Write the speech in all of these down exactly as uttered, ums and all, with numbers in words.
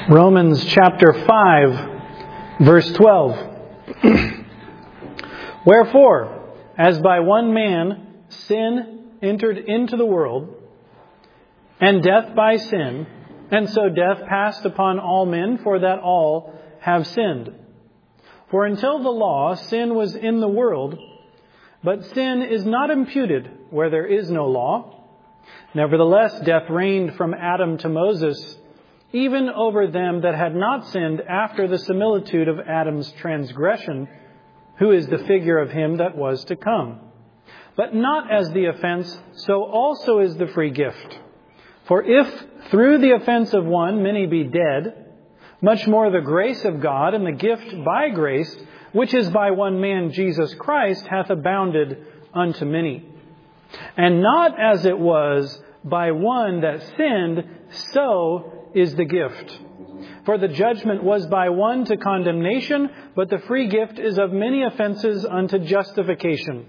Romans chapter five, verse twelve. Wherefore, as by one man sin entered into the world, and death by sin, and so death passed upon all men, for that all have sinned. For until the law, sin was in the world, but sin is not imputed where there is no law. Nevertheless, death reigned from Adam to Moses, even over them that had not sinned after the similitude of Adam's transgression, who is the figure of him that was to come. But not as the offense, so also is the free gift. For if through the offense of one many be dead, much more the grace of God and the gift by grace, which is by one man Jesus Christ, hath abounded unto many. And not as it was by one that sinned, so is the gift. For the judgment was by one to condemnation, but the free gift is of many offenses unto justification.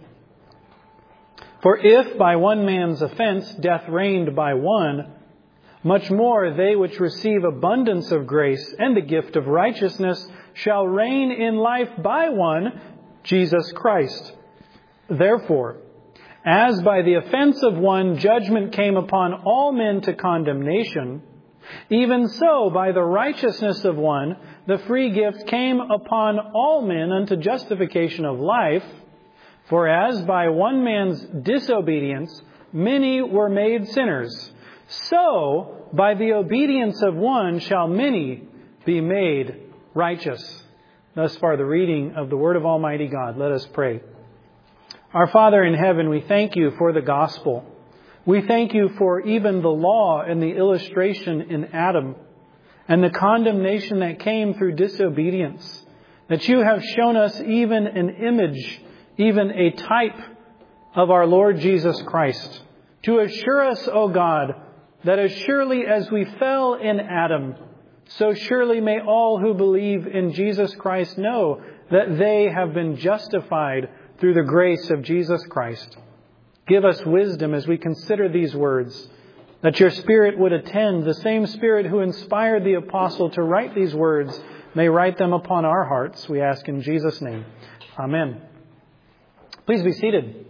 For if by one man's offense death reigned by one, much more they which receive abundance of grace and the gift of righteousness shall reign in life by one, Jesus Christ. Therefore, as by the offense of one judgment came upon all men to condemnation, even so by the righteousness of one the free gift came upon all men unto justification of life. For as by one man's disobedience many were made sinners, so by the obedience of one shall many be made righteous. Thus far the reading of the Word of Almighty God. Let us pray. Our Father in heaven, we thank you for the gospel. We thank you for even the law and the illustration in Adam and the condemnation that came through disobedience, that you have shown us even an image, even a type of our Lord Jesus Christ, to assure us, O God, that as surely as we fell in Adam, so surely may all who believe in Jesus Christ know that they have been justified through the grace of Jesus Christ. Give us wisdom as we consider these words, that your Spirit would attend, the same Spirit who inspired the apostle to write these words may write them upon our hearts, we ask in Jesus' name. Amen. Please be seated.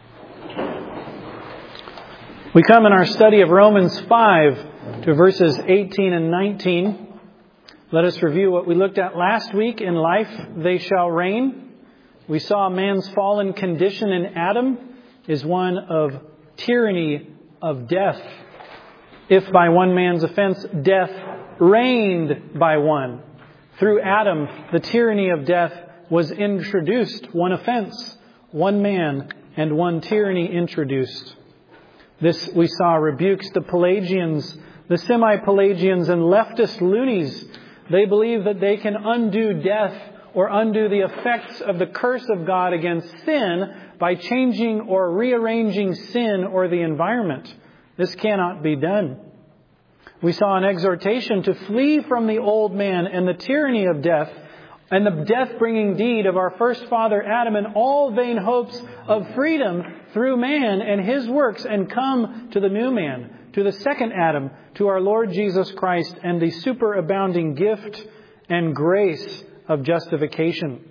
We come in our study of Romans five to verses eighteen and nineteen. Let us review what we looked at last week. In life they shall reign. We saw man's fallen condition in Adam is one of tyranny of death. If by one man's offense death reigned by one, through Adam the tyranny of death was introduced. One offense, one man, and one tyranny introduced. This, we saw, rebukes the Pelagians, the semi-Pelagians and leftist loonies. They believe that they can undo death or undo the effects of the curse of God against sin by changing or rearranging sin or the environment. This cannot be done. We saw an exhortation to flee from the old man and the tyranny of death and the death-bringing deed of our first father Adam and all vain hopes of freedom through man and his works, and come to the new man, to the second Adam, to our Lord Jesus Christ and the superabounding gift and grace of justification.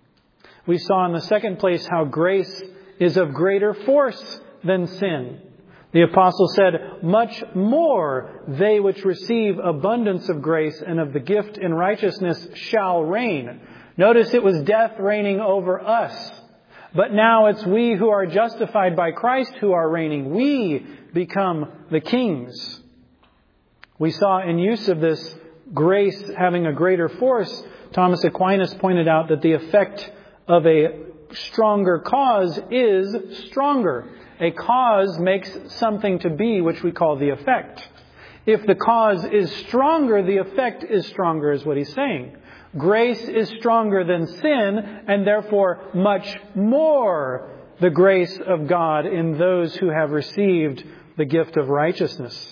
We saw in the second place how grace is of greater force than sin. The apostle said, much more they which receive abundance of grace and of the gift in righteousness shall reign. Notice it was death reigning over us. But now it's we who are justified by Christ who are reigning. We become the kings. We saw in use of this grace having a greater force, Thomas Aquinas pointed out that the effect of a stronger cause is stronger. A cause makes something to be, which we call the effect. If the cause is stronger, the effect is stronger, is what he's saying. Grace is stronger than sin, and therefore much more the grace of God in those who have received the gift of righteousness.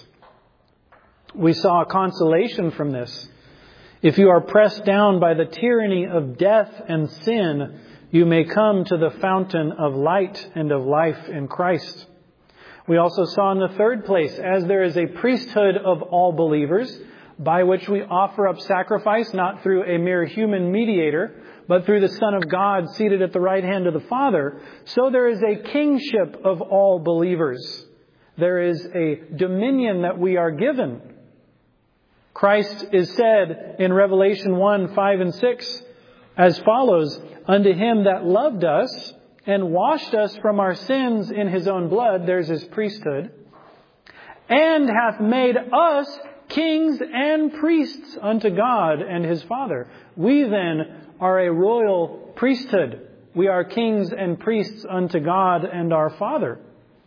We saw a consolation from this. If you are pressed down by the tyranny of death and sin, you may come to the fountain of light and of life in Christ. We also saw in the third place, as there is a priesthood of all believers, by which we offer up sacrifice not through a mere human mediator, but through the Son of God seated at the right hand of the Father, so there is a kingship of all believers. There is a dominion that we are given. Christ is said in Revelation one, five and six as follows, "Unto him that loved us and washed us from our sins in his own blood," there's his priesthood, "and hath made us kings and priests unto God and his Father." We then are a royal priesthood. We are kings and priests unto God and our Father.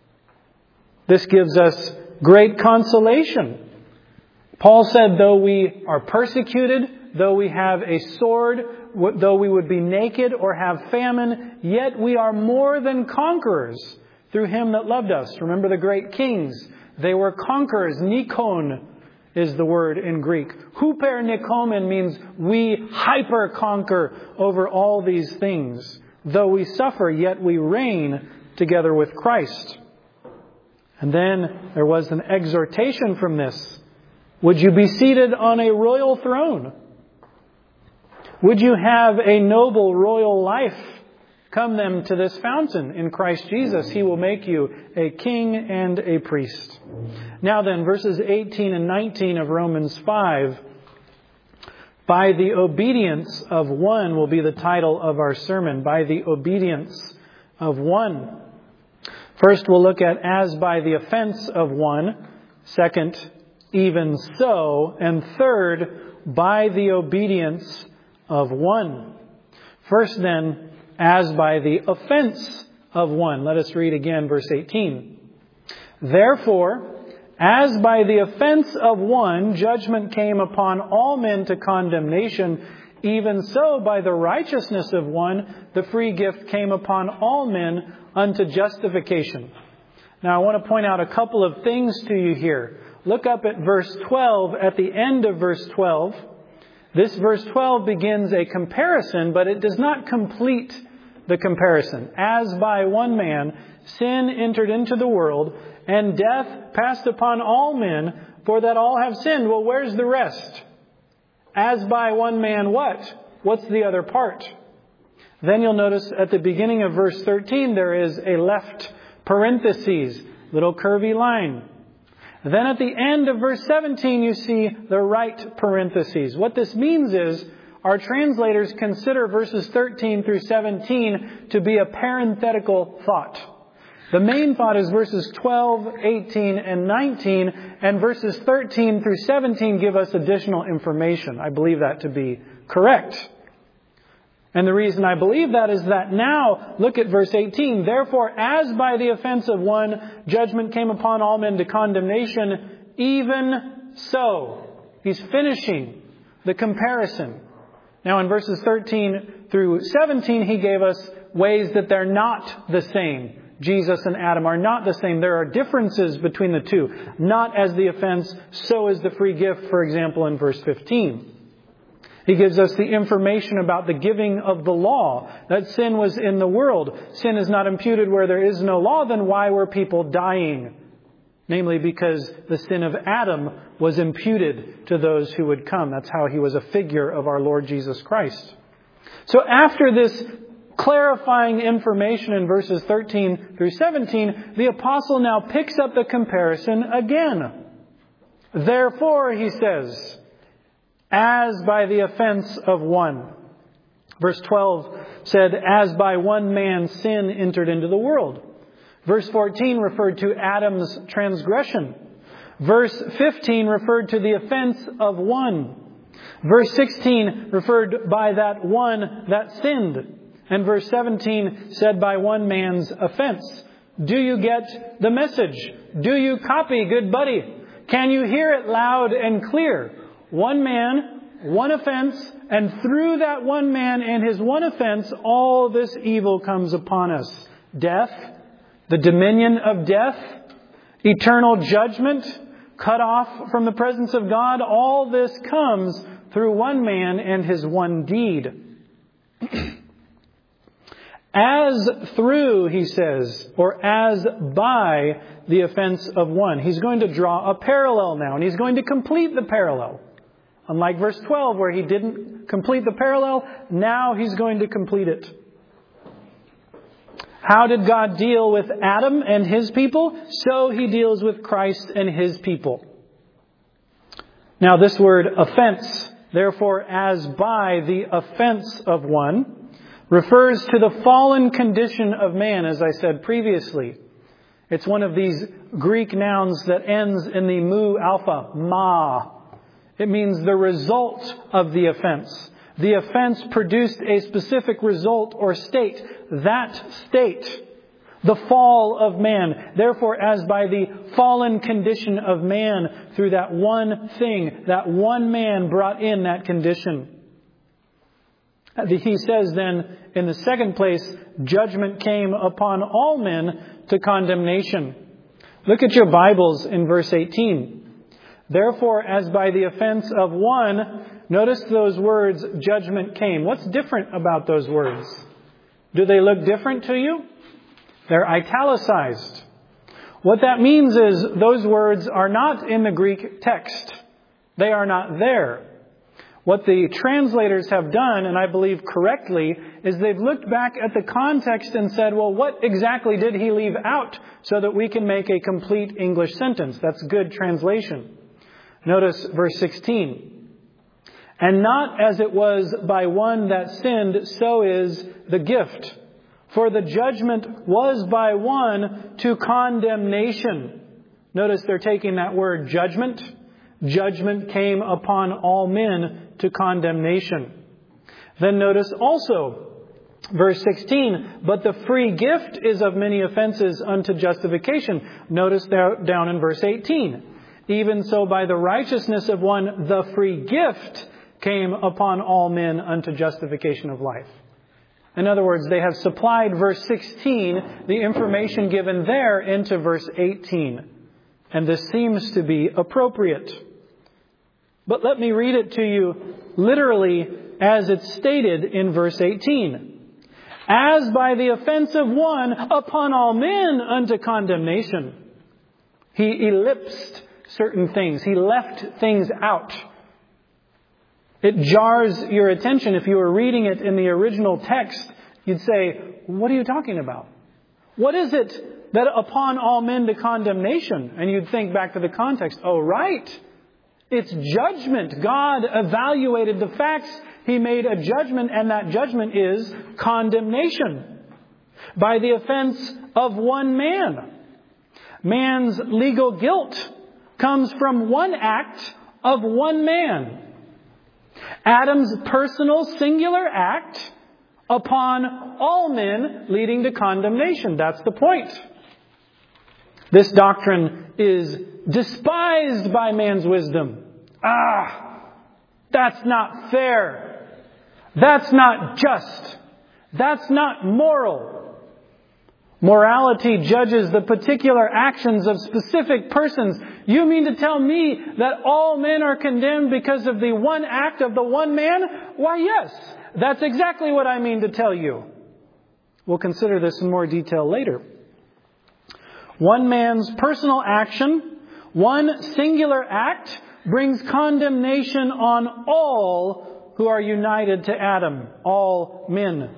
This gives us great consolation. Paul said, though we are persecuted, though we have a sword, though we would be naked or have famine, yet we are more than conquerors through him that loved us. Remember the great kings. They were conquerors. Nikon is the word in Greek. Huper nikomen means we hyper conquer over all these things. Though we suffer, yet we reign together with Christ. And then there was an exhortation from this. Would you be seated on a royal throne? Would you have a noble royal life? Come then to this fountain in Christ Jesus. He will make you a king and a priest. Now then, verses eighteen and nineteen of Romans five. By the obedience of one will be the title of our sermon. By the obedience of one. First, we'll look at as by the offense of one. Second, even so. And third, by the obedience of one. First then, as by the offense of one. Let us read again verse eighteen. Therefore, as by the offense of one, judgment came upon all men to condemnation, even so by the righteousness of one, the free gift came upon all men unto justification. Now I want to point out a couple of things to you here. Look up at verse twelve, at the end of verse twelve. This verse twelve begins a comparison, but it does not complete the comparison. As by one man, sin entered into the world, and death passed upon all men, for that all have sinned. Well, where's the rest? As by one man what? What's the other part? Then you'll notice at the beginning of verse thirteen, there is a left parenthesis, little curvy line. Then at the end of verse seventeen, you see the right parentheses. What this means is our translators consider verses thirteen through seventeen to be a parenthetical thought. The main thought is verses twelve, eighteen, and nineteen, and verses thirteen through seventeen give us additional information. I believe that to be correct. And the reason I believe that is that now, look at verse eighteen. Therefore, as by the offense of one, judgment came upon all men to condemnation, even so. He's finishing the comparison. Now in verses thirteen through seventeen, he gave us ways that they're not the same. Jesus and Adam are not the same. There are differences between the two. Not as the offense, so is the free gift, for example, in verse fifteen. He gives us the information about the giving of the law, that sin was in the world. Sin is not imputed where there is no law, then why were people dying? Namely, because the sin of Adam was imputed to those who would come. That's how he was a figure of our Lord Jesus Christ. So after this clarifying information in verses thirteen through seventeen, the apostle now picks up the comparison again. Therefore, he says, as by the offense of one. Verse twelve said, as by one man sin entered into the world. Verse fourteen referred to Adam's transgression. Verse fifteen referred to the offense of one. Verse sixteen referred by that one that sinned. And verse seventeen said by one man's offense. Do you get the message? Do you copy, good buddy? Can you hear it loud and clear? One man, one offense, and through that one man and his one offense, all this evil comes upon us. Death, the dominion of death, eternal judgment, cut off from the presence of God. All this comes through one man and his one deed. As through, he says, or as by the offense of one. He's going to draw a parallel now, and he's going to complete the parallel. Unlike verse twelve, where he didn't complete the parallel, now he's going to complete it. How did God deal with Adam and his people? So he deals with Christ and his people. Now this word offense, therefore, as by the offense of one, refers to the fallen condition of man, as I said previously. It's one of these Greek nouns that ends in the mu alpha, ma. It means the result of the offense. The offense produced a specific result or state. That state, the fall of man. Therefore, as by the fallen condition of man, through that one thing, that one man brought in that condition. He says then, in the second place, judgment came upon all men to condemnation. Look at your Bibles in verse eighteen. Therefore, as by the offense of one, notice those words, judgment came. What's different about those words? Do they look different to you? They're italicized. What that means is those words are not in the Greek text. They are not there. What the translators have done, and I believe correctly, is they've looked back at the context and said, well, what exactly did he leave out so that we can make a complete English sentence? That's good translation. Notice verse sixteen. And not as it was by one that sinned, so is the gift. For the judgment was by one to condemnation. Notice they're taking that word judgment. Judgment came upon all men to condemnation. Then notice also verse sixteen. But the free gift is of many offenses unto justification. Notice down in verse eighteen. Even so by the righteousness of one, the free gift came upon all men unto justification of life. In other words, they have supplied verse sixteen, the information given there, into verse eighteen. And this seems to be appropriate. But let me read it to you literally as it's stated in verse eighteen. As by the offense of one upon all men unto condemnation. He ellipsed certain things. He left things out. It jars your attention. If you were reading it in the original text, you'd say, what are you talking about? What is it that upon all men to condemnation? And you'd think back to the context. Oh, right. It's judgment. God evaluated the facts. He made a judgment, and that judgment is condemnation by the offense of one man. Man's legal guilt comes from one act of one man. Adam's personal singular act upon all men leading to condemnation. That's the point. This doctrine is despised by man's wisdom. Ah, that's not fair. That's not just. That's not moral. Morality judges the particular actions of specific persons. You mean to tell me that all men are condemned because of the one act of the one man? Why, yes. That's exactly what I mean to tell you. We'll consider this in more detail later. One man's personal action, one singular act, brings condemnation on all who are united to Adam, all men.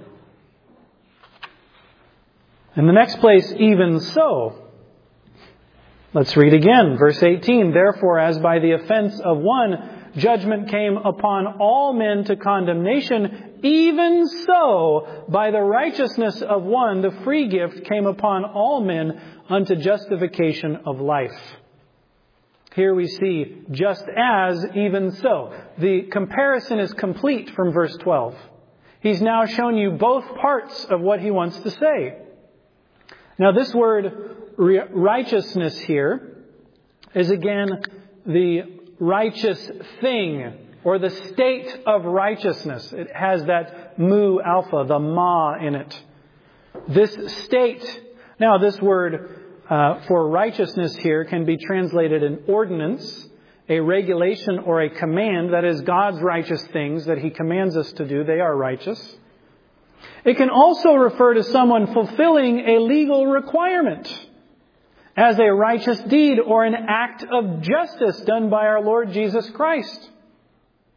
In the next place, even so. Let's read again, verse eighteen. Therefore, as by the offense of one, judgment came upon all men to condemnation, even so, by the righteousness of one, the free gift came upon all men unto justification of life. Here we see, just as, even so. The comparison is complete from verse twelve. He's now shown you both parts of what he wants to say. Now, this word righteousness here is again the righteous thing, or the state of righteousness. It has that mu alpha, the ma in it. This state, now this word uh, for righteousness here can be translated an ordinance, a regulation, or a command. That is God's righteous things that He commands us to do. They are righteous. It can also refer to someone fulfilling a legal requirement as a righteous deed or an act of justice done by our Lord Jesus Christ.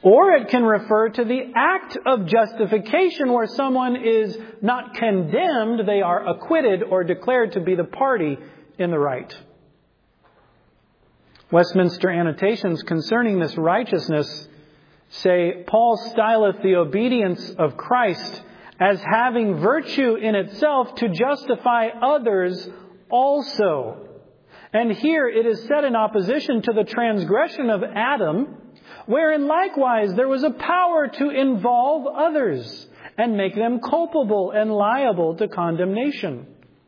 Or it can refer to the act of justification where someone is not condemned, they are acquitted or declared to be the party in the right. Westminster annotations concerning this righteousness say, Paul styleth the obedience of Christ as having virtue in itself to justify others also. And here it is set in opposition to the transgression of Adam, wherein likewise there was a power to involve others and make them culpable and liable to condemnation.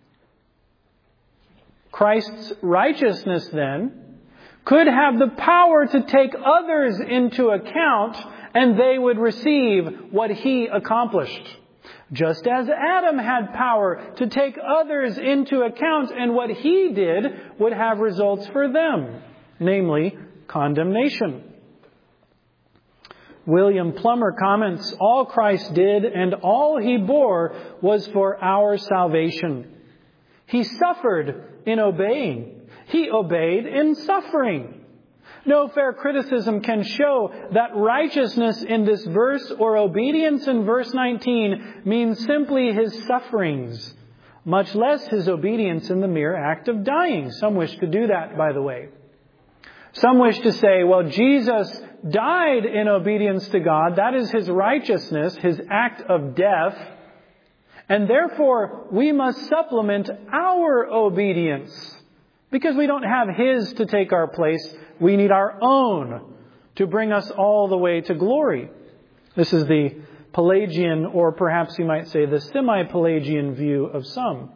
Christ's righteousness then could have the power to take others into account, and they would receive what he accomplished. Just as Adam had power to take others into account, and what he did would have results for them, namely condemnation. William Plummer comments, all Christ did and all he bore was for our salvation. He suffered in obeying. He obeyed in suffering. No fair criticism can show that righteousness in this verse or obedience in verse nineteen means simply his sufferings, much less his obedience in the mere act of dying. Some wish to do that, by the way. Some wish to say, well, Jesus died in obedience to God. That is his righteousness, his act of death. And therefore, we must supplement our obedience. Because we don't have his to take our place, we need our own to bring us all the way to glory. This is the Pelagian, or perhaps you might say the semi-Pelagian view of some.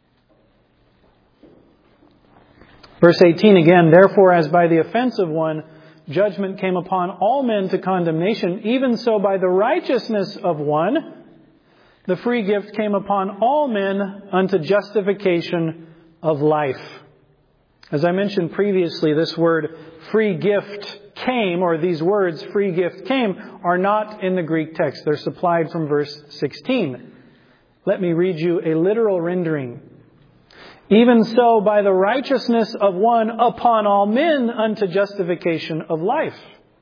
Verse eighteen again, therefore as by the offense of one, judgment came upon all men to condemnation, even so by the righteousness of one, the free gift came upon all men unto justification of life. As I mentioned previously, this word free gift came, or these words free gift came, are not in the Greek text. They're supplied from verse sixteen. Let me read you a literal rendering. Even so, by the righteousness of one upon all men unto justification of life.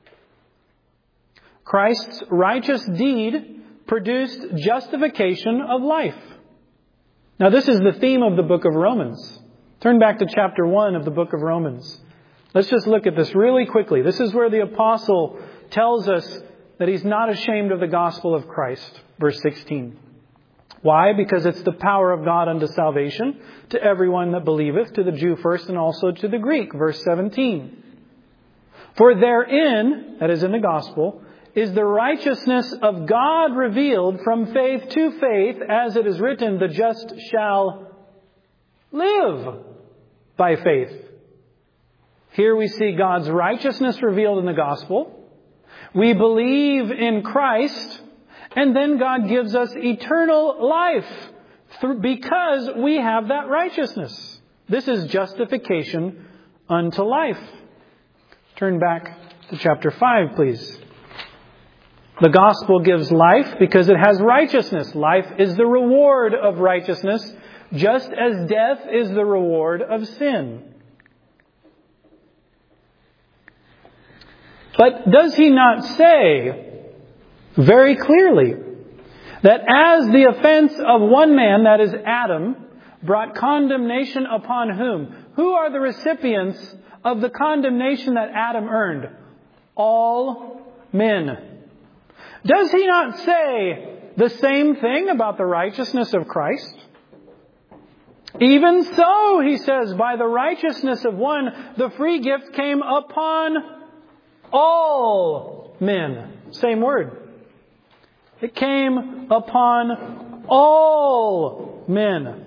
Christ's righteous deed produced justification of life. Now this is the theme of the book of Romans. Turn back to chapter one of the book of Romans. Let's just look at this really quickly. This is where the apostle tells us that he's not ashamed of the gospel of Christ. Verse sixteen. Why? Because it's the power of God unto salvation to everyone that believeth, to the Jew first and also to the Greek. Verse seventeen. For therein, that is in the gospel, is the righteousness of God revealed from faith to faith, as it is written, the just shall live by faith. Here we see God's righteousness revealed in the gospel. We believe in Christ, and then God gives us eternal life because we have that righteousness. This is justification unto life. Turn back to chapter five, please. The gospel gives life because it has righteousness. Life is the reward of righteousness, just as death is the reward of sin. But does he not say very clearly that as the offense of one man, that is Adam, brought condemnation upon whom? Who are the recipients of the condemnation that Adam earned? All men. Does he not say the same thing about the righteousness of Christ? Even so, he says, by the righteousness of one, the free gift came upon all men. Same word. It came upon all men.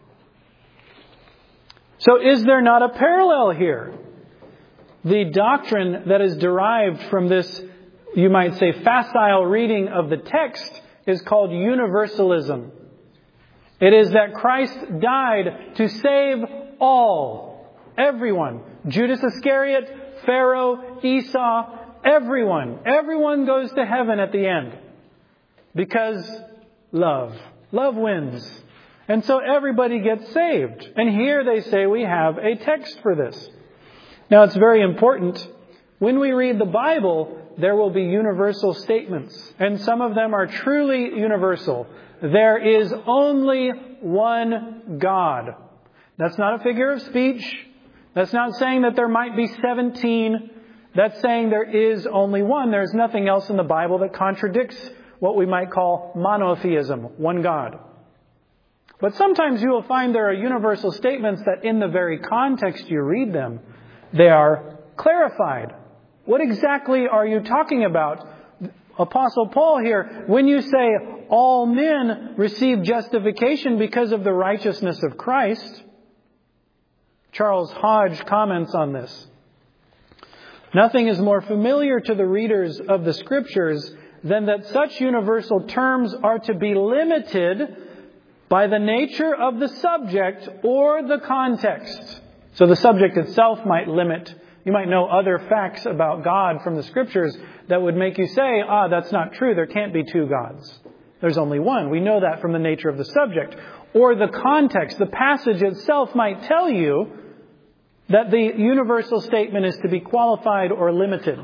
So is there not a parallel here? The doctrine that is derived from this, you might say, facile reading of the text is called universalism. It is that Christ died to save all, everyone. Judas Iscariot, Pharaoh, Esau, everyone. Everyone goes to heaven at the end. Because love. Love wins. And so everybody gets saved. And here they say we have a text for this. Now it's very important. When we read the Bible, there will be universal statements. And some of them are truly universal. There is only one God. That's not a figure of speech. That's not saying that there might be seventeen. That's saying there is only one. There's nothing else in the Bible that contradicts what we might call monotheism, one God. But sometimes you will find there are universal statements that in the very context you read them, they are clarified. What exactly are you talking about? Apostle Paul here, when you say all men receive justification because of the righteousness of Christ, Charles Hodge comments on this. Nothing is more familiar to the readers of the Scriptures than that such universal terms are to be limited by the nature of the subject or the context. So the subject itself might limit. You might know other facts about God from the Scriptures that would make you say, ah, that's not true. There can't be two gods. There's only one. We know that from the nature of the subject. Or the context, the passage itself might tell you that the universal statement is to be qualified or limited.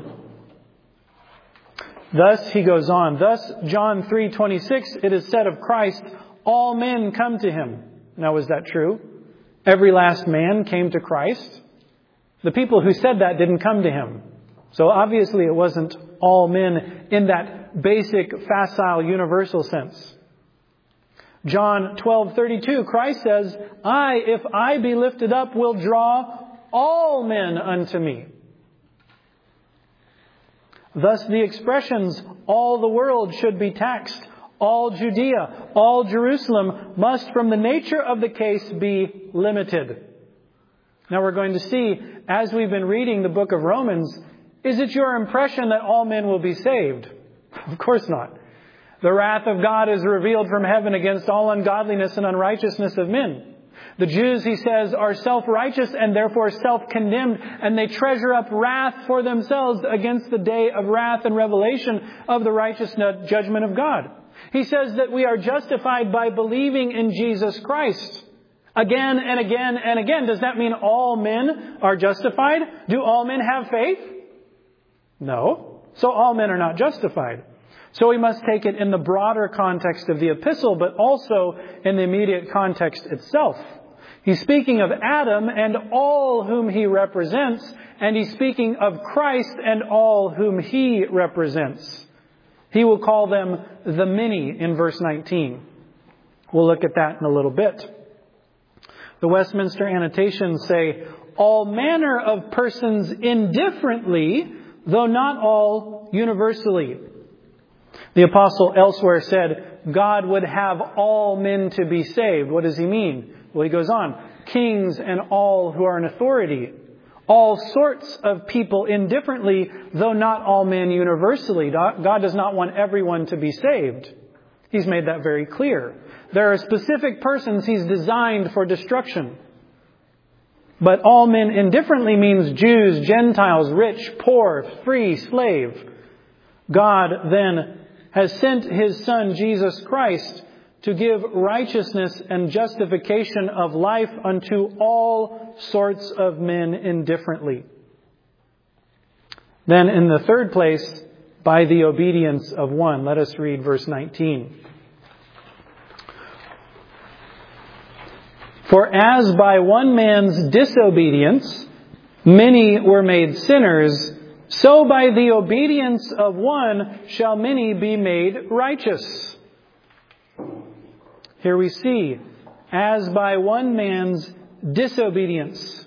Thus, he goes on, thus, John three twenty-six, it is said of Christ, all men come to Him. Now, is that true? Every last man came to Christ? The people who said that didn't come to Him. So obviously it wasn't all men in that basic, facile, universal sense. John twelve thirty-two, Christ says, I, if I be lifted up, will draw all men unto me. Thus the expressions, all the world should be taxed, all Judea, all Jerusalem, must from the nature of the case be limited. Now we're going to see, as we've been reading the book of Romans, is it your impression that all men will be saved? Of course not. The wrath of God is revealed from heaven against all ungodliness and unrighteousness of men. The Jews, he says, are self-righteous and therefore self-condemned, and they treasure up wrath for themselves against the day of wrath and revelation of the righteous judgment of God. He says that we are justified by believing in Jesus Christ. Again and again and again. Does that mean all men are justified? Do all men have faith? No. So all men are not justified. So we must take it in the broader context of the epistle, but also in the immediate context itself. He's speaking of Adam and all whom he represents, and he's speaking of Christ and all whom he represents. He will call them the many in verse nineteen. We'll look at that in a little bit. The Westminster annotations say, all manner of persons indifferently, though not all universally. The apostle elsewhere said, God would have all men to be saved. What does he mean? Well, he goes on, kings and all who are in authority. All sorts of people indifferently, though not all men universally. God does not want everyone to be saved. He's made that very clear. There are specific persons He's designed for destruction. But all men indifferently means Jews, Gentiles, rich, poor, free, slave. God then has sent His Son, Jesus Christ, to give righteousness and justification of life unto all sorts of men indifferently. Then in the third place, by the obedience of one. Let us read verse nineteen. For as by one man's disobedience many were made sinners, so by the obedience of one shall many be made righteous. Here we see, as by one man's disobedience.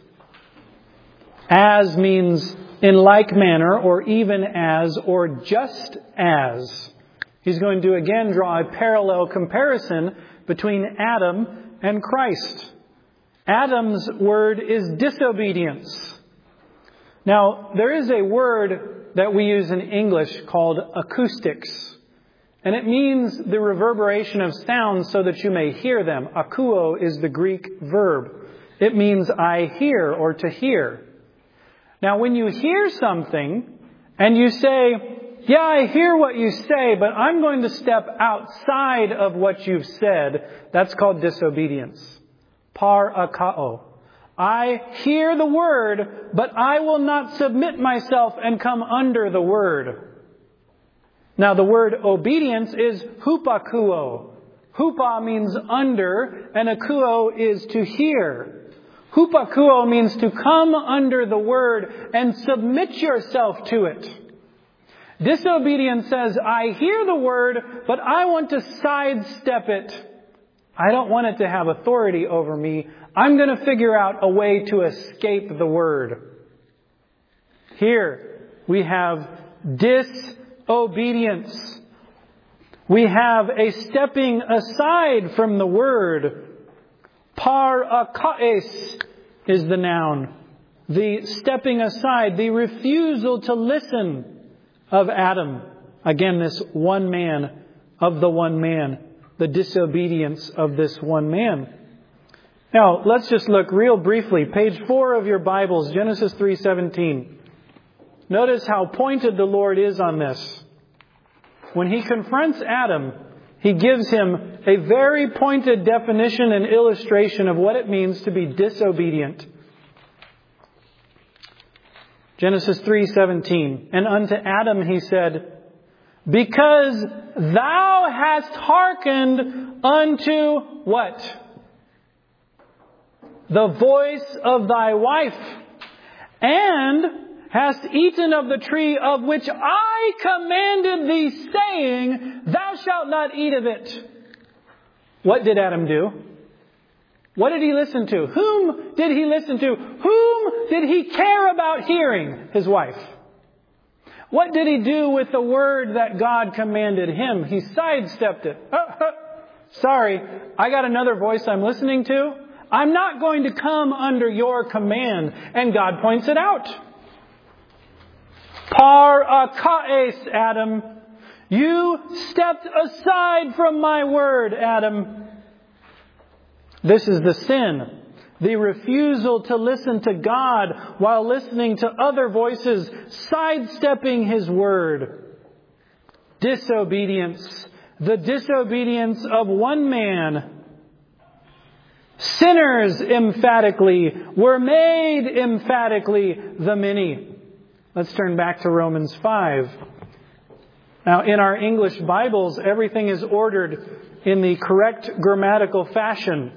As means in like manner, or even as, or just as. He's going to again draw a parallel comparison between Adam and Christ. Adam's word is disobedience. Now, there is a word that we use in English called acoustics. And it means the reverberation of sounds so that you may hear them. Akouo is the Greek verb. It means I hear or to hear. Now, when you hear something and you say, yeah, I hear what you say, but I'm going to step outside of what you've said, that's called disobedience. Par akao. I hear the word, but I will not submit myself and come under the word. Now the word obedience is hupakuo. Hupa means under, and akuo is to hear. Hupakuo means to come under the word and submit yourself to it. Disobedience says, I hear the word, but I want to sidestep it. I don't want it to have authority over me. I'm going to figure out a way to escape the word. Here we have disobedience. We have a stepping aside from the word. Parakaes is the noun. The stepping aside, the refusal to listen of Adam. Again, this one man of the one man. The disobedience of this one man. Now, let's just look real briefly. Page four of your Bibles, Genesis three seventeen. Notice how pointed the Lord is on this. When He confronts Adam, He gives him a very pointed definition and illustration of what it means to be disobedient. Genesis three seventeen. And unto Adam He said, because thou hast hearkened unto what? The voice of thy wife, and hast eaten of the tree of which I commanded thee, saying, thou shalt not eat of it. What did Adam do? What did he listen to? Whom did he listen to? Whom did he care about hearing? His wife. What did he do with the word that God commanded him? He sidestepped it. Oh, oh, sorry, I got another voice I'm listening to. I'm not going to come under your command. And God points it out. Parakaes, Adam. You stepped aside from my word, Adam. This is the sin. The refusal to listen to God while listening to other voices, sidestepping His word. Disobedience. The disobedience of one man. Sinners, emphatically, were made emphatically the many. Let's turn back to Romans five. Now, in our English Bibles, everything is ordered in the correct grammatical fashion.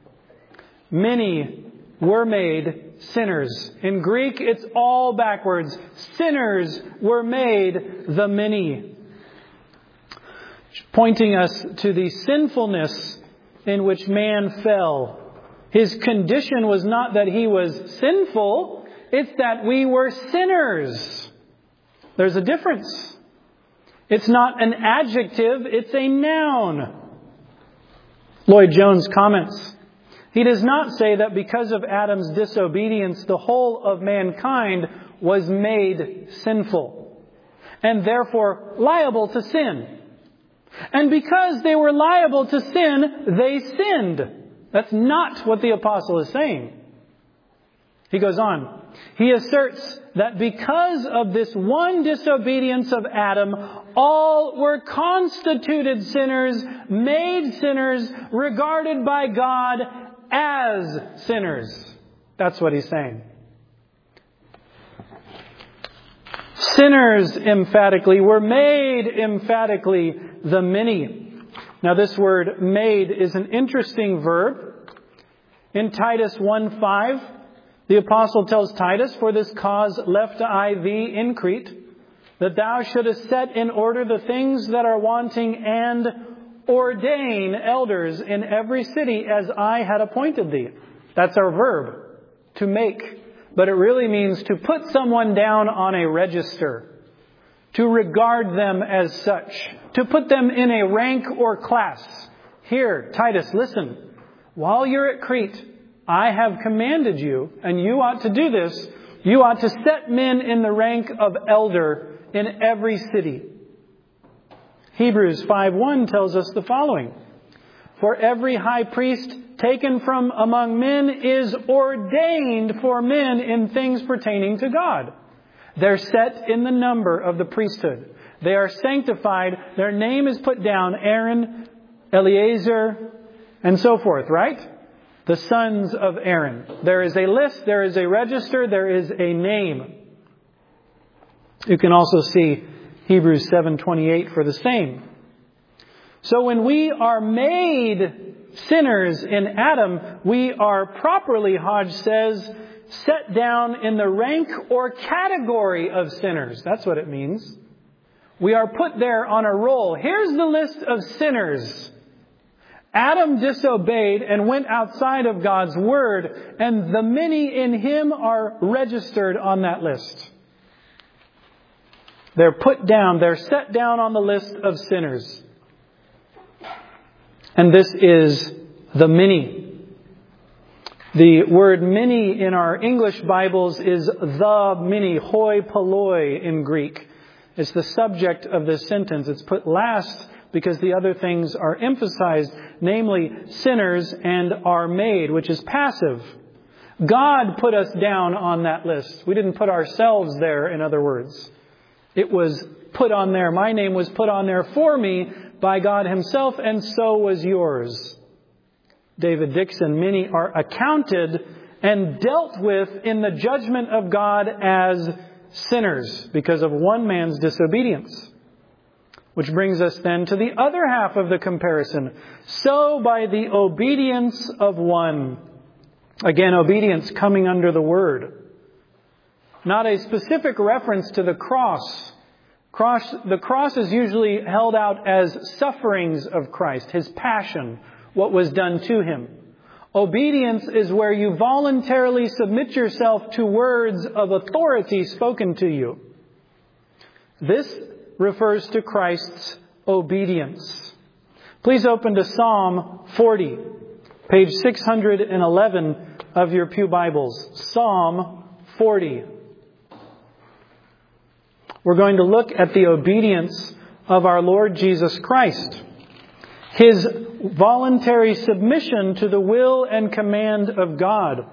Many were made sinners. In Greek, it's all backwards. Sinners were made the many. Pointing us to the sinfulness in which man fell. His condition was not that he was sinful, it's that we were sinners. There's a difference. It's not an adjective, it's a noun. Lloyd Jones comments, he does not say that because of Adam's disobedience, the whole of mankind was made sinful and therefore liable to sin. And because they were liable to sin, they sinned. That's not what the apostle is saying. He goes on. He asserts that because of this one disobedience of Adam, all were constituted sinners, made sinners, regarded by God as sinners. That's what he's saying. Sinners, emphatically, were made emphatically the many. Now this word made is an interesting verb. In Titus one five, the apostle tells Titus, for this cause left I thee in Crete, that thou shouldest set in order the things that are wanting and ordain elders in every city as I had appointed thee. That's our verb, to make. But it really means to put someone down on a register, to regard them as such, to put them in a rank or class. Here, Titus, listen, while you're at Crete, I have commanded you, and you ought to do this, you ought to set men in the rank of elder in every city. Hebrews five one tells us the following. For every high priest taken from among men is ordained for men in things pertaining to God. They're set in the number of the priesthood. They are sanctified. Their name is put down, Aaron, Eleazar, and so forth, right? The sons of Aaron. There is a list, there is a register, there is a name. You can also see Hebrews seven twenty-eight for the same. So when we are made sinners in Adam, we are properly, Hodge says, set down in the rank or category of sinners. That's what it means. We are put there on a roll. Here's the list of sinners. Adam disobeyed and went outside of God's word, and the many in him are registered on that list. They're put down, they're set down on the list of sinners. And this is the many. The word many in our English Bibles is the many, hoi polloi in Greek. It's the subject of this sentence. It's put last because the other things are emphasized, namely sinners and are made, which is passive. God put us down on that list. We didn't put ourselves there, in other words. It was put on there. My name was put on there for me by God Himself, and so was yours. David Dixon, many are accounted and dealt with in the judgment of God as sinners because of one man's disobedience. Which brings us then to the other half of the comparison. So by the obedience of one. Again, obedience coming under the word. Not a specific reference to the cross. Cross, the cross is usually held out as sufferings of Christ, His passion, what was done to Him. Obedience is where you voluntarily submit yourself to words of authority spoken to you. This refers to Christ's obedience. Please open to Psalm forty, page six hundred eleven of your pew Bibles. Psalm forty. We're going to look at the obedience of our Lord Jesus Christ. His voluntary submission to the will and command of God.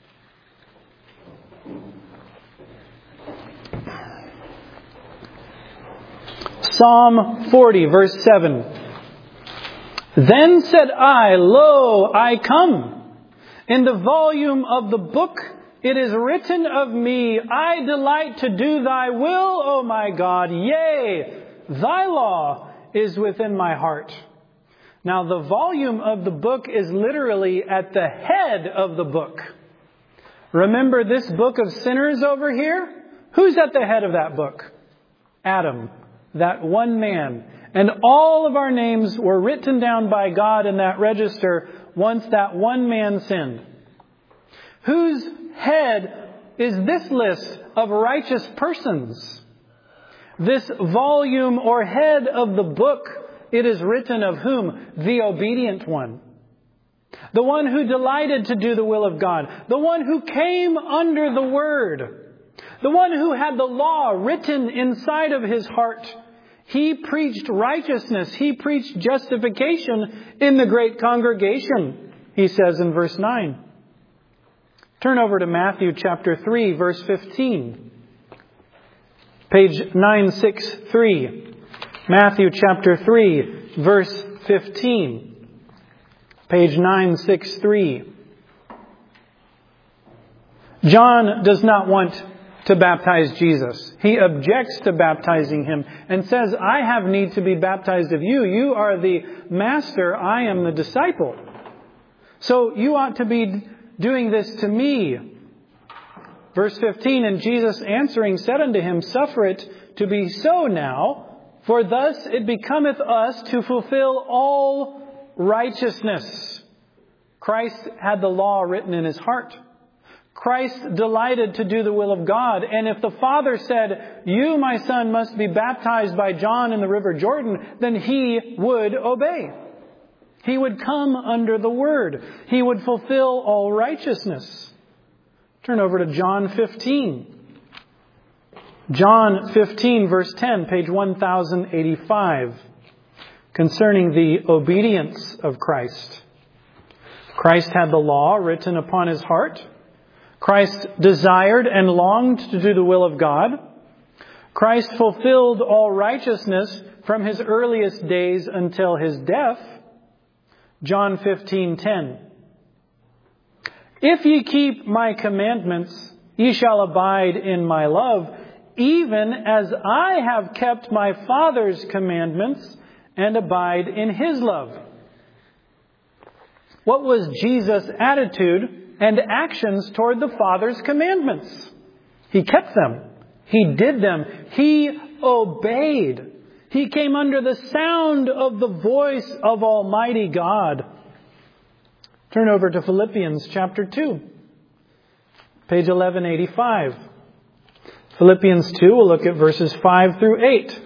Psalm forty, verse seven. Then said I, Lo, I come. In the volume of the book it is written of me, I delight to do thy will, O my God. Yea, thy law is within my heart. Now, the volume of the book is literally at the head of the book. Remember this book of sinners over here? Who's at the head of that book? Adam, that one man. And all of our names were written down by God in that register once that one man sinned. Whose head is this list of righteous persons? This volume or head of the book, it is written of whom? The obedient one. The one who delighted to do the will of God. The one who came under the word. The one who had the law written inside of his heart. He preached righteousness. He preached justification in the great congregation, he says in verse nine. Turn over to Matthew chapter three, verse fifteen. Page nine sixty-three. Matthew chapter three, verse fifteen. Page nine sixty-three. John does not want to baptize Jesus. He objects to baptizing Him and says, I have need to be baptized of you. You are the master. I am the disciple. So you ought to be doing this to me. Verse fifteen, and Jesus answering said unto him, Suffer it to be so now, for thus it becometh us to fulfill all righteousness. Christ had the law written in His heart. Christ delighted to do the will of God. And if the Father said, you, my son, must be baptized by John in the river Jordan, then He would obey. He would come under the word. He would fulfill all righteousness. Turn over to John fifteen. John fifteen, verse ten, page one thousand eighty-five. Concerning the obedience of Christ. Christ had the law written upon His heart. Christ desired and longed to do the will of God. Christ fulfilled all righteousness from His earliest days until His death. John fifteen ten. If ye keep my commandments, ye shall abide in my love, even as I have kept my Father's commandments and abide in His love. What was Jesus' attitude and actions toward the Father's commandments? He kept them. He did them. He obeyed. He came under the sound of the voice of Almighty God. Turn over to Philippians chapter two, page eleven eighty-five. Philippians two, we'll look at verses five through eight.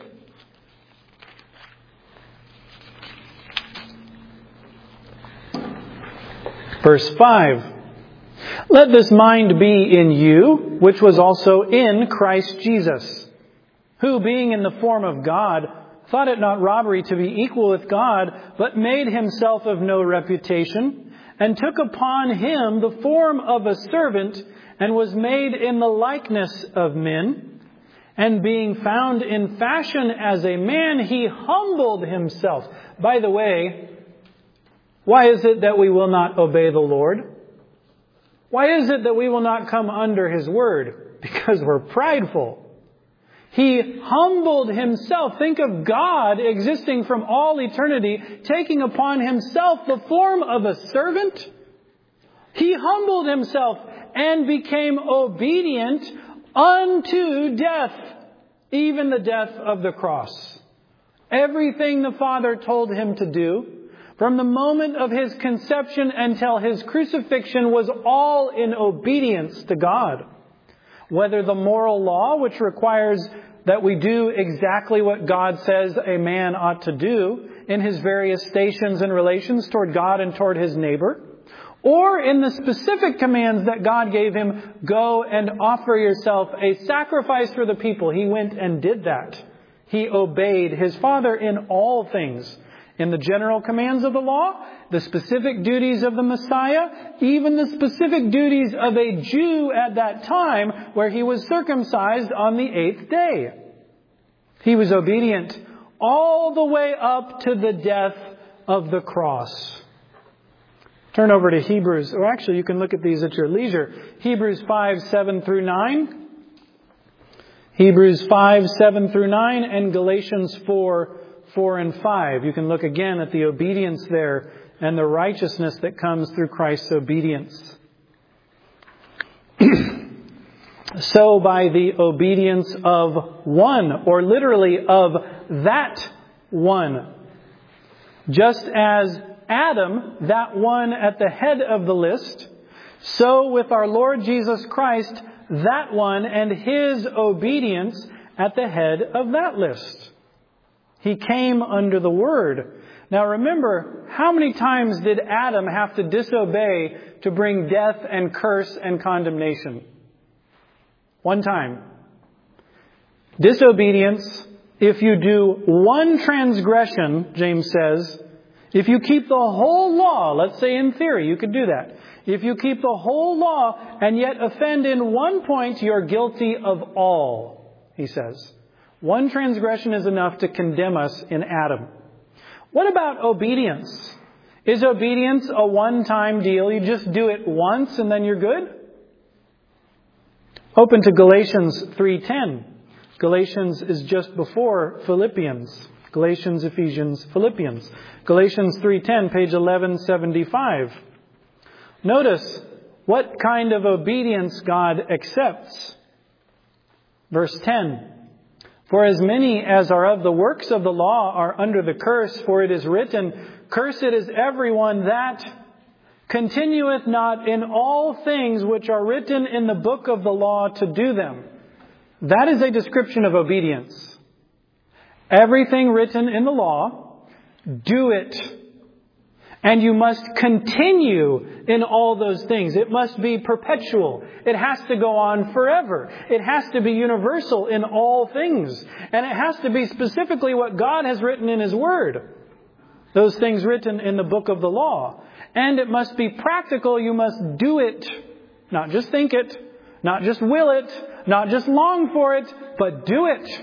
Verse five. Let this mind be in you, which was also in Christ Jesus, who, being in the form of God, thought it not robbery to be equal with God, but made himself of no reputation, and took upon him the form of a servant, and was made in the likeness of men. And being found in fashion as a man, he humbled himself. By the way, why is it that we will not obey the Lord? Why is it that we will not come under His word? Because we're prideful. He humbled Himself. Think of God existing from all eternity, taking upon Himself the form of a servant. He humbled Himself and became obedient unto death, even the death of the cross. Everything the Father told Him to do, from the moment of His conception until His crucifixion, was all in obedience to God. Whether the moral law, which requires that we do exactly what God says a man ought to do in his various stations and relations toward God and toward his neighbor, or in the specific commands that God gave him, go and offer yourself a sacrifice for the people. He went and did that. He obeyed His Father in all things. In the general commands of the law, the specific duties of the Messiah, even the specific duties of a Jew at that time where he was circumcised on the eighth day. He was obedient all the way up to the death of the cross. Turn over to Hebrews, or actually you can look at these at your leisure. Hebrews five, seven through nine. Hebrews five, seven through nine, and Galatians four, four and five. You can look again at the obedience there and the righteousness that comes through Christ's obedience. So by the obedience of one, or literally of that one, just as Adam, that one at the head of the list, so with our Lord Jesus Christ, that one and His obedience at the head of that list. He came under the Word. Now remember, how many times did Adam have to disobey to bring death and curse and condemnation? One time. Disobedience, if you do one transgression, James says, if you keep the whole law, let's say in theory you could do that. If you keep the whole law and yet offend in one point, you're guilty of all, he says. One transgression is enough to condemn us in Adam. What about obedience? Is obedience a one-time deal? You just do it once and then you're good? Open to Galatians three ten. Galatians is just before Philippians. Galatians, Ephesians, Philippians. Galatians three ten, page eleven seventy-five. Notice what kind of obedience God accepts. Verse ten. For as many as are of the works of the law are under the curse, for it is written, cursed is everyone that continueth not in all things which are written in the book of the law to do them. That is a description of obedience. Everything written in the law, do it. And you must continue in all those things. It must be perpetual. It has to go on forever. It has to be universal in all things. And it has to be specifically what God has written in His Word. Those things written in the book of the law. And it must be practical. You must do it. Not just think it. Not just will it. Not just long for it. But do it.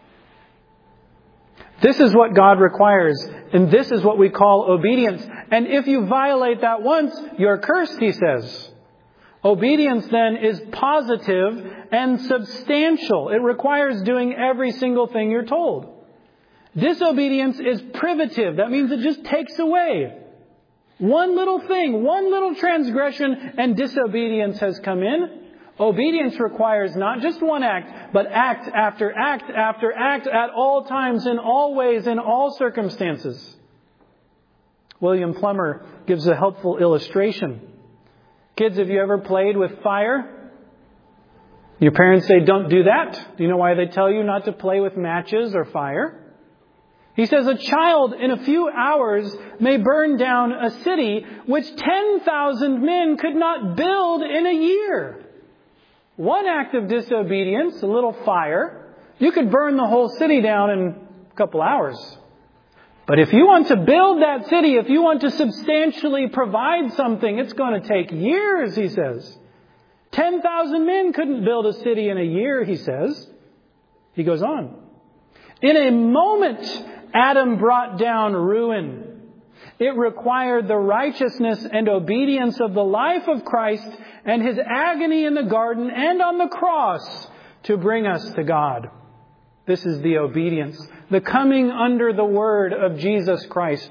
This is what God requires, and this is what we call obedience. And if you violate that once, you're cursed, he says. Obedience then is positive and substantial. It requires doing every single thing you're told. Disobedience is privative. That means it just takes away. One little thing, one little transgression, and disobedience has come in. Obedience requires not just one act, but act after act after act at all times, in all ways, in all circumstances. William Plummer gives a helpful illustration. Kids, have you ever played with fire? Your parents say, don't do that. Do you know why they tell you not to play with matches or fire? He says a child in a few hours may burn down a city which ten thousand men could not build in a year. One act of disobedience, a little fire, you could burn the whole city down in a couple hours. But if you want to build that city, if you want to substantially provide something, it's going to take years, he says. ten thousand men couldn't build a city in a year, he says. He goes on. In a moment, Adam brought down ruin. It required the righteousness and obedience of the life of Christ and His agony in the garden and on the cross to bring us to God. This is the obedience, the coming under the word of Jesus Christ.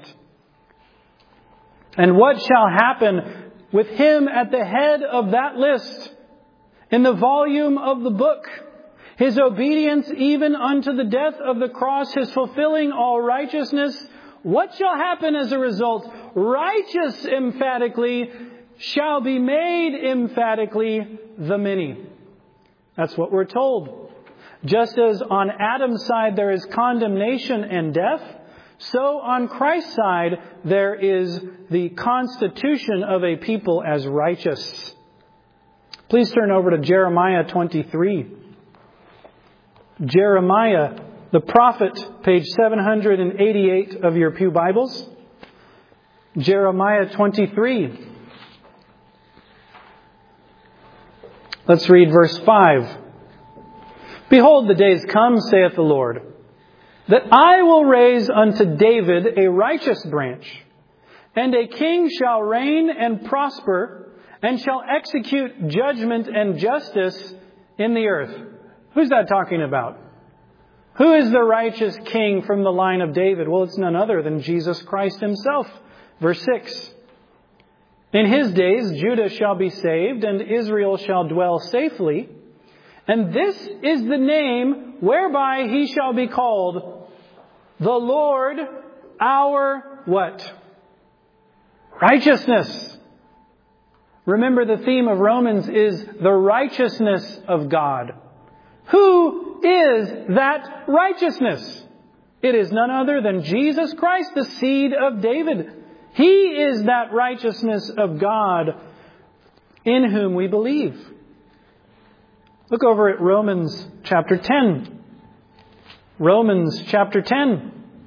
And what shall happen with Him at the head of that list in the volume of the book? His obedience even unto the death of the cross, His fulfilling all righteousness. What shall happen as a result? Righteous emphatically shall be made emphatically the many. That's what we're told. Just as on Adam's side there is condemnation and death, so on Christ's side there is the constitution of a people as righteous. Please turn over to Jeremiah twenty-three. Jeremiah, the prophet, page seven hundred eighty-eight of your pew Bibles. Jeremiah twenty-three. Let's read verse five. Behold, the days come, saith the Lord, that I will raise unto David a righteous branch, and a king shall reign and prosper, and shall execute judgment and justice in the earth. Who's that talking about? Who is the righteous king from the line of David? Well, it's none other than Jesus Christ Himself. Verse six. In His days Judah shall be saved, and Israel shall dwell safely. And this is the name whereby He shall be called, the Lord our what? Righteousness. Remember, the theme of Romans is the righteousness of God. Who is that righteousness? It is none other than Jesus Christ, the seed of David. He is that righteousness of God in whom we believe. Look over at Romans chapter ten. Romans chapter ten.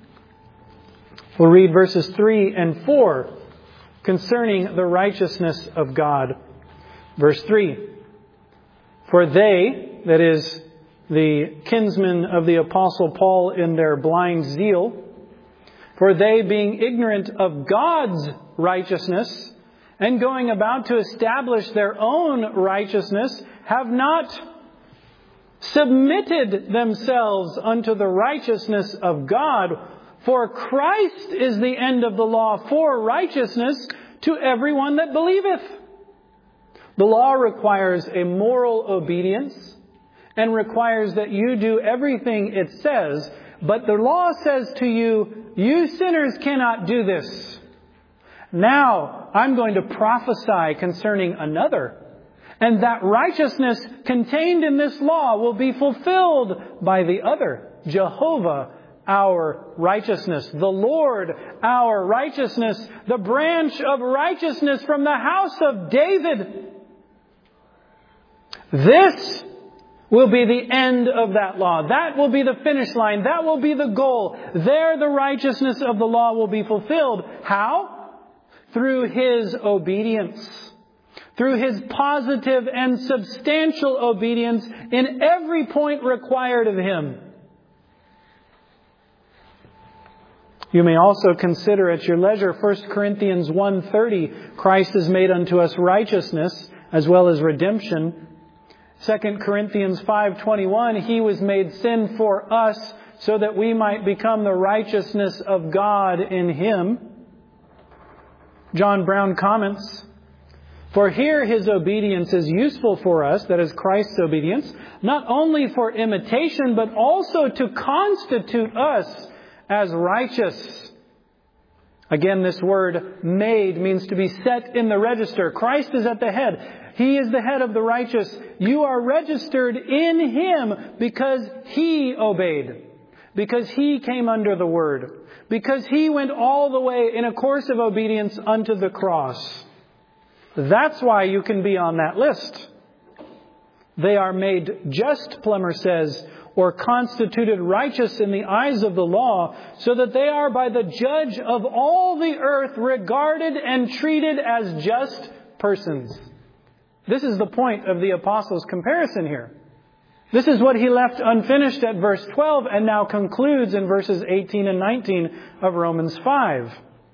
We'll read verses three and four concerning the righteousness of God. Verse three. For they, that is, the kinsmen of the Apostle Paul in their blind zeal, for they, being ignorant of God's righteousness and going about to establish their own righteousness, have not submitted themselves unto the righteousness of God. For Christ is the end of the law for righteousness to everyone that believeth. The law requires a moral obedience and requires that you do everything it says. But the law says to you, you sinners cannot do this. Now I'm going to prophesy concerning another. And that righteousness contained in this law will be fulfilled by the other. Jehovah, our righteousness. The Lord, our righteousness. The branch of righteousness from the house of David. This will be the end of that law. That will be the finish line. That will be the goal. There the righteousness of the law will be fulfilled. How? Through His obedience. Through His positive and substantial obedience in every point required of Him. You may also consider at your leisure First Corinthians one thirty. Christ is made unto us righteousness as well as redemption. Second Corinthians five twenty-one, He was made sin for us so that we might become the righteousness of God in Him. John Brown comments, for here His obedience is useful for us, that is Christ's obedience, not only for imitation, but also to constitute us as righteous. Again, this word made means to be set in the register. Christ is at the head. He is the head of the righteous. You are registered in Him because He obeyed, because He came under the Word, because He went all the way in a course of obedience unto the cross. That's why you can be on that list. They are made just, Plummer says, or constituted righteous in the eyes of the law, so that they are by the judge of all the earth regarded and treated as just persons. This is the point of the apostle's comparison here. This is what he left unfinished at verse twelve and now concludes in verses eighteen and nineteen of Romans five.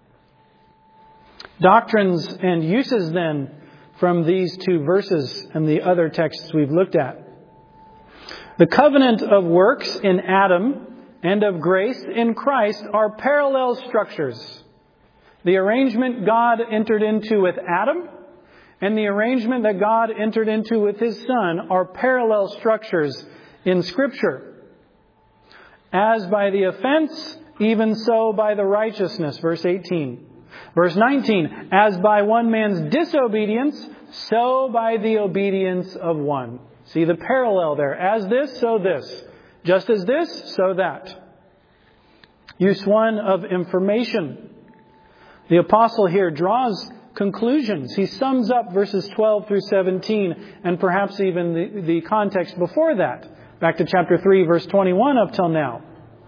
Doctrines and uses then from these two verses and the other texts we've looked at. The covenant of works in Adam and of grace in Christ are parallel structures. The arrangement God entered into with Adam and the arrangement that God entered into with His Son are parallel structures in Scripture. As by the offense, even so by the righteousness. Verse eighteen. Verse nineteen. As by one man's disobedience, so by the obedience of one. See the parallel there. As this, so this. Just as this, so that. Use one of information. The apostle here draws conclusions. He sums up verses twelve through seventeen and perhaps even the, the context before that. Back to chapter three, verse twenty-one up till now.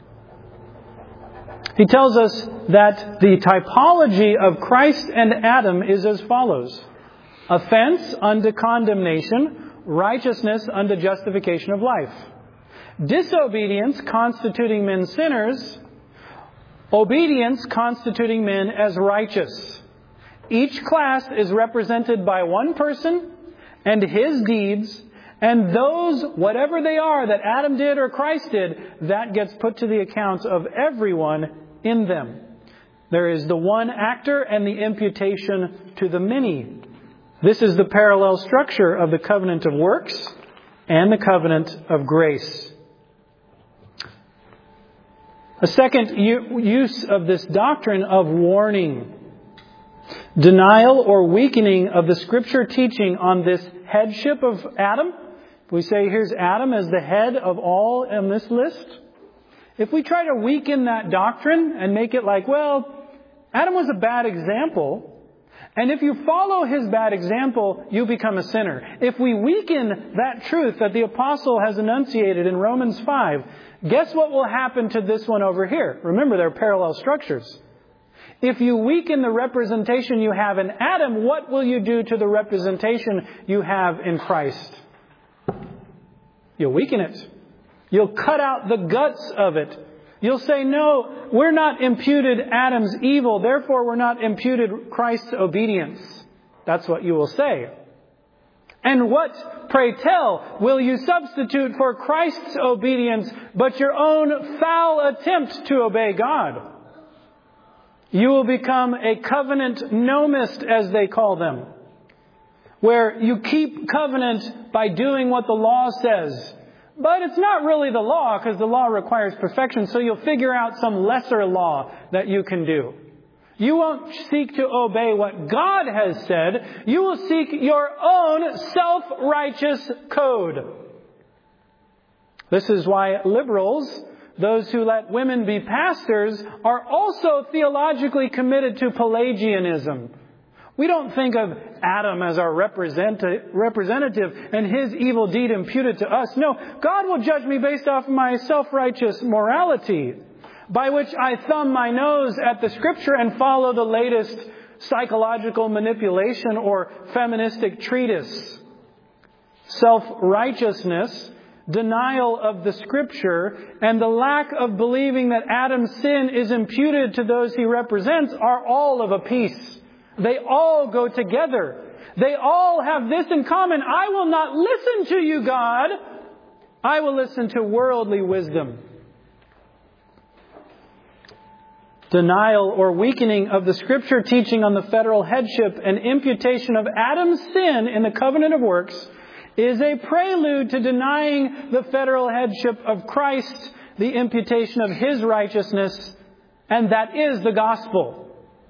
He tells us that the typology of Christ and Adam is as follows. Offense unto condemnation, righteousness unto justification of life. Disobedience constituting men sinners, obedience constituting men as righteous. Each class is represented by one person and his deeds, and those, whatever they are, that Adam did or Christ did, that gets put to the account of everyone in them. There is the one actor and the imputation to the many. This is the parallel structure of the covenant of works and the covenant of grace. A second use of this doctrine of warning. Denial or weakening of the Scripture teaching on this headship of Adam. We say here's Adam as the head of all in this list. If we try to weaken that doctrine and make it like, well, Adam was a bad example, and if you follow his bad example, you become a sinner. If we weaken that truth that the apostle has enunciated in Romans five, guess what will happen to this one over here? Remember, they're parallel structures. If you weaken the representation you have in Adam, what will you do to the representation you have in Christ? You'll weaken it. You'll cut out the guts of it. You'll say, no, we're not imputed Adam's evil, therefore we're not imputed Christ's obedience. That's what you will say. And what, pray tell, will you substitute for Christ's obedience but your own foul attempt to obey God? You will become a covenant nomist, as they call them, where you keep covenant by doing what the law says. But it's not really the law, because the law requires perfection, so you'll figure out some lesser law that you can do. You won't seek to obey what God has said. You will seek your own self-righteous code. This is why liberals, those who let women be pastors, are also theologically committed to Pelagianism. We don't think of Adam as our representative and his evil deed imputed to us. No, God will judge me based off my self-righteous morality, by which I thumb my nose at the Scripture and follow the latest psychological manipulation or feministic treatise. Self-righteousness, denial of the Scripture, and the lack of believing that Adam's sin is imputed to those he represents are all of a piece. They all go together. They all have this in common. I will not listen to you, God. I will listen to worldly wisdom. Denial or weakening of the Scripture teaching on the federal headship and imputation of Adam's sin in the covenant of works is a prelude to denying the federal headship of Christ, the imputation of His righteousness, and that is the gospel.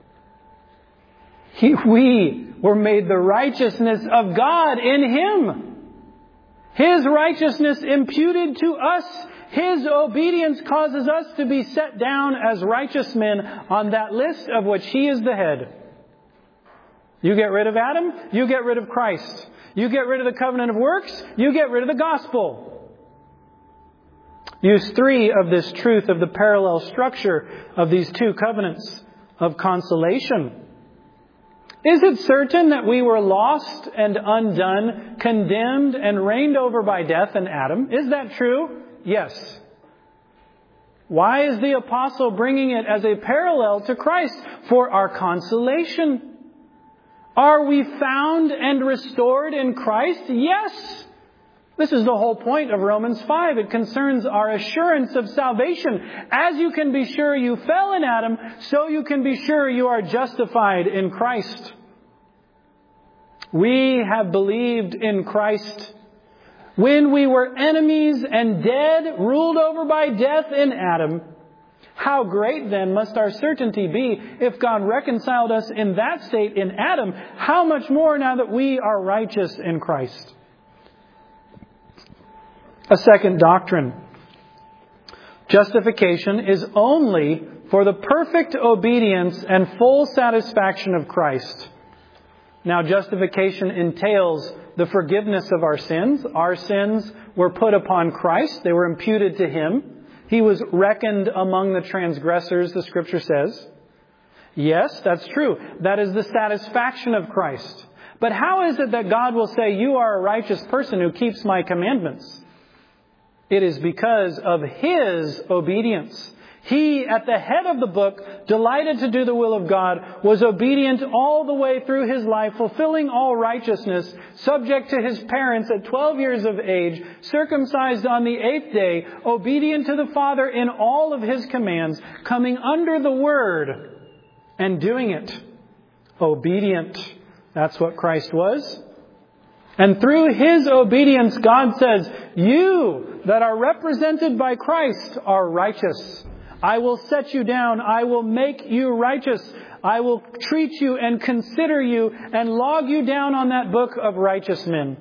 He, we were made the righteousness of God in Him. His righteousness imputed to us. His obedience causes us to be set down as righteous men on that list of which He is the head. You get rid of Adam, you get rid of Christ. You get rid of the covenant of works, you get rid of the gospel. Use three of this truth of the parallel structure of these two covenants of consolation. Is it certain that we were lost and undone, condemned and reigned over by death in Adam? Is that true? Yes. Why is the apostle bringing it as a parallel to Christ? For our consolation. Are we found and restored in Christ? Yes. This is the whole point of Romans five. It concerns our assurance of salvation. As you can be sure you fell in Adam, so you can be sure you are justified in Christ. We have believed in Christ when we were enemies and dead, ruled over by death in Adam. How great then must our certainty be if God reconciled us in that state in Adam? How much more now that we are righteous in Christ? A second doctrine. Justification is only for the perfect obedience and full satisfaction of Christ. Now, justification entails the forgiveness of our sins. Our sins were put upon Christ. They were imputed to Him. He was reckoned among the transgressors, the Scripture says. Yes, that's true. That is the satisfaction of Christ. But how is it that God will say, you are a righteous person who keeps my commandments? It is because of His obedience. He, at the head of the book, delighted to do the will of God, was obedient all the way through His life, fulfilling all righteousness, subject to His parents at twelve years of age, circumcised on the eighth day, obedient to the Father in all of His commands, coming under the Word and doing it. Obedient. That's what Christ was. And through His obedience, God says, you that are represented by Christ are righteous. I will set you down. I will make you righteous. I will treat you and consider you and log you down on that book of righteous men.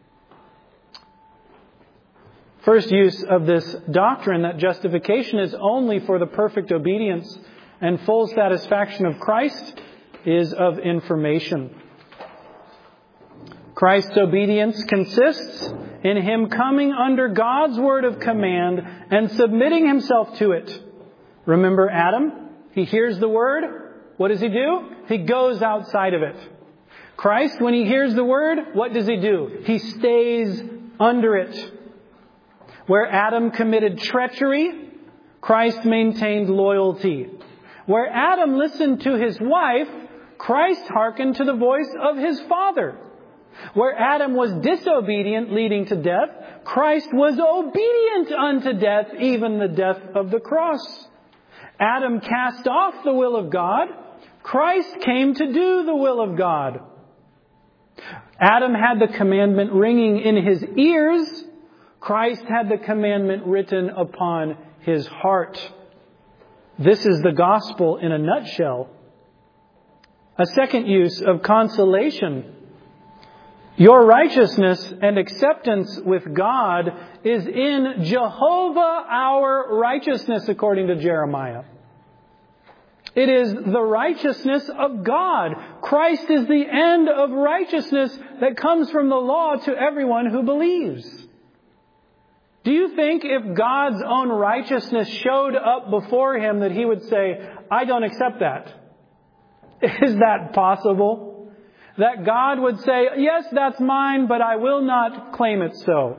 First use of this doctrine that justification is only for the perfect obedience and full satisfaction of Christ is of information. Christ's obedience consists in Him coming under God's word of command and submitting Himself to it. Remember Adam? He hears the word. What does he do? He goes outside of it. Christ, when He hears the word, what does He do? He stays under it. Where Adam committed treachery, Christ maintained loyalty. Where Adam listened to his wife, Christ hearkened to the voice of his Father. Where Adam was disobedient, leading to death, Christ was obedient unto death, even the death of the cross. Adam cast off the will of God. Christ came to do the will of God. Adam had the commandment ringing in his ears. Christ had the commandment written upon His heart. This is the gospel in a nutshell. A second use of consolation. Your righteousness and acceptance with God is in Jehovah our righteousness, according to Jeremiah. It is the righteousness of God. Christ is the end of righteousness that comes from the law to everyone who believes. Do you think if God's own righteousness showed up before Him that He would say, I don't accept that? Is that possible? That God would say, yes, that's mine, but I will not claim it so.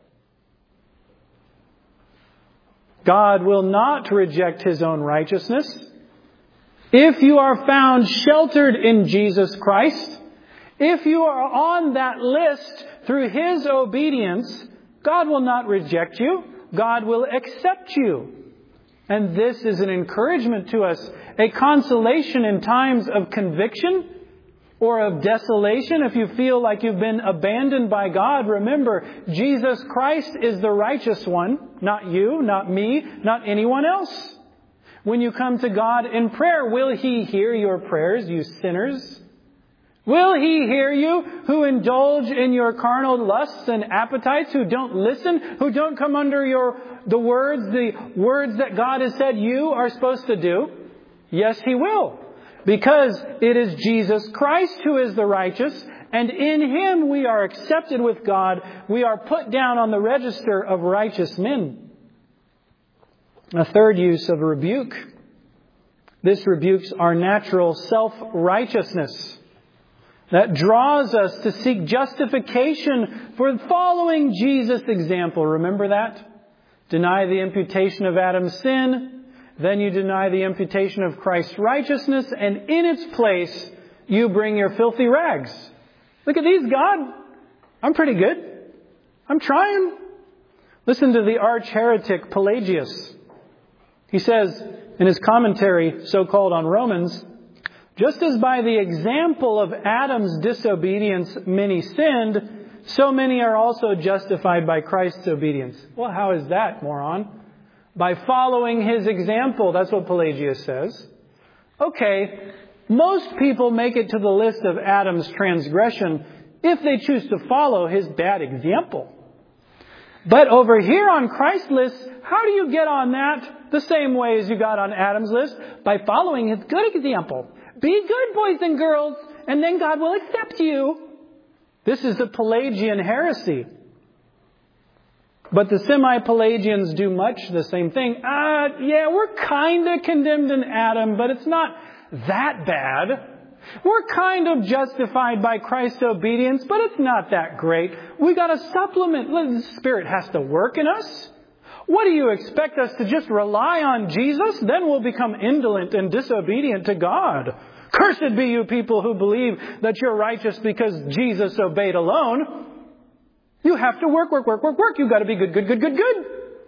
God will not reject His own righteousness. If you are found sheltered in Jesus Christ, If you are on that list through His obedience, God will not reject you. God will accept you. And this is an encouragement to us, a consolation in times of conviction or of desolation. If you feel like you've been abandoned by God, remember, Jesus Christ is the righteous one, not you, not me, not anyone else. When you come to God in prayer, will He hear your prayers, you sinners? Will He hear you who indulge in your carnal lusts and appetites, who don't listen, who don't come under your the words, the words that God has said you are supposed to do? Yes, He will. Because it is Jesus Christ who is the righteous, and in Him we are accepted with God. We are put down on the register of righteous men. A third use of rebuke. This rebukes our natural self-righteousness that draws us to seek justification for following Jesus' example. Remember that? Deny the imputation of Adam's sin, then you deny the imputation of Christ's righteousness, and in its place, you bring your filthy rags. Look at these, God. I'm pretty good. I'm trying. Listen to the arch-heretic Pelagius. He says in his commentary, so-called on Romans, just as by the example of Adam's disobedience many sinned, so many are also justified by Christ's obedience. Well, how is that, moron? By following His example. That's what Pelagius says. Okay, most people make it to the list of Adam's transgression if they choose to follow his bad example. But over here on Christ's list, how do you get on that the same way as you got on Adam's list? By following His good example. Be good, boys and girls, and then God will accept you. This is the Pelagian heresy. But the semi-Pelagians do much the same thing. Uh, yeah, we're kind of condemned in Adam, but it's not that bad. We're kind of justified by Christ's obedience, but it's not that great. We got to supplement. The Spirit has to work in us. What do you expect us to just rely on Jesus? Then we'll become indolent and disobedient to God. Cursed be you people who believe that you're righteous because Jesus obeyed alone. You have to work, work, work, work, work. You've got to be good, good, good, good, good.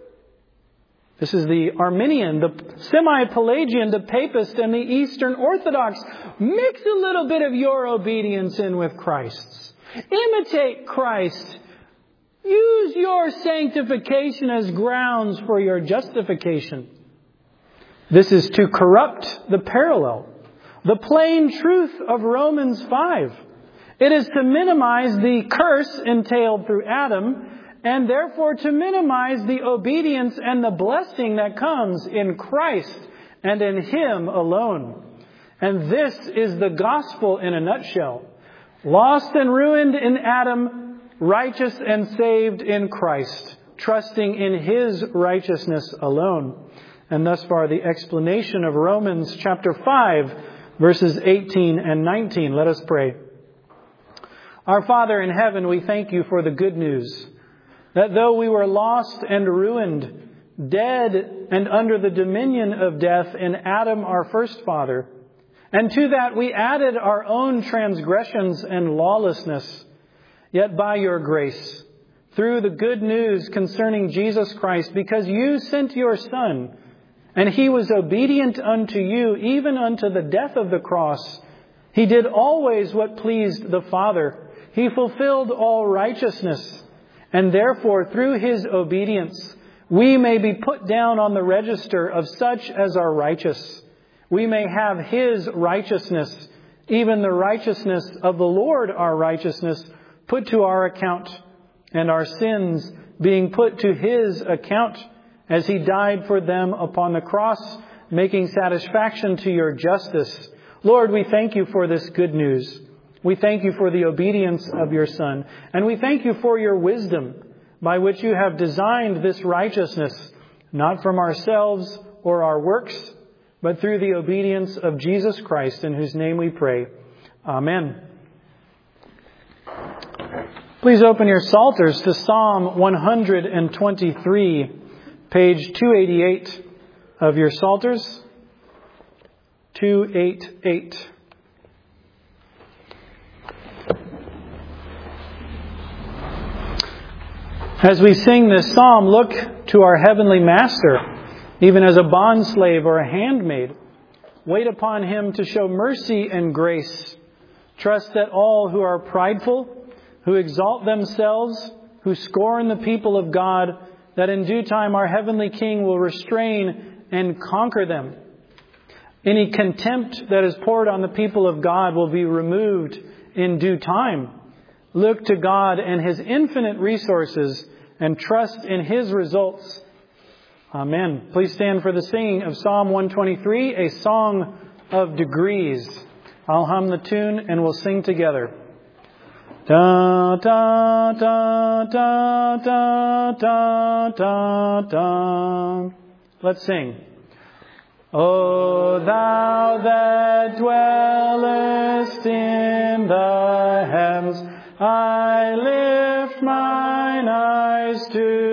This is the Arminian, the semi-Pelagian, the Papist, and the Eastern Orthodox. Mix a little bit of your obedience in with Christ's. Imitate Christ. Use your sanctification as grounds for your justification. This is to corrupt the parallel, the plain truth of Romans five. It is to minimize the curse entailed through Adam, and therefore to minimize the obedience and the blessing that comes in Christ and in Him alone. And this is the gospel in a nutshell. Lost and ruined in Adam, righteous and saved in Christ, trusting in His righteousness alone. And thus far the explanation of Romans chapter five, verses eighteen and nineteen. Let us pray. Our Father in heaven, we thank You for the good news that though we were lost and ruined, dead and under the dominion of death in Adam, our first father, and to that we added our own transgressions and lawlessness, yet by Your grace, through the good news concerning Jesus Christ, because You sent Your Son, and He was obedient unto You, even unto the death of the cross. He did always what pleased the Father. He fulfilled all righteousness. And therefore, through His obedience, we may be put down on the register of such as are righteous. We may have His righteousness, even the righteousness of the Lord, our righteousness, put to our account, and our sins being put to His account as He died for them upon the cross, making satisfaction to Your justice. Lord, we thank You for this good news. We thank You for the obedience of Your Son. And we thank You for Your wisdom by which You have designed this righteousness, not from ourselves or our works, but through the obedience of Jesus Christ, in whose name we pray. Amen. Please open your Psalters to Psalm one twenty-three, page two eighty-eight of your Psalters. two eighty-eight. As we sing this psalm, look to our Heavenly Master, even as a bondslave or a handmaid. Wait upon Him to show mercy and grace. Trust that all who are prideful, who exalt themselves, who scorn the people of God, that in due time our Heavenly King will restrain and conquer them. Any contempt that is poured on the people of God will be removed in due time. Look to God and His infinite resources and trust in His results. Amen. Please stand for the singing of Psalm one twenty-three, a song of degrees. I'll hum the tune and we'll sing together. Da da da da da da da da. Let's sing. O Thou that dwellest in the heavens, I lift mine eyes to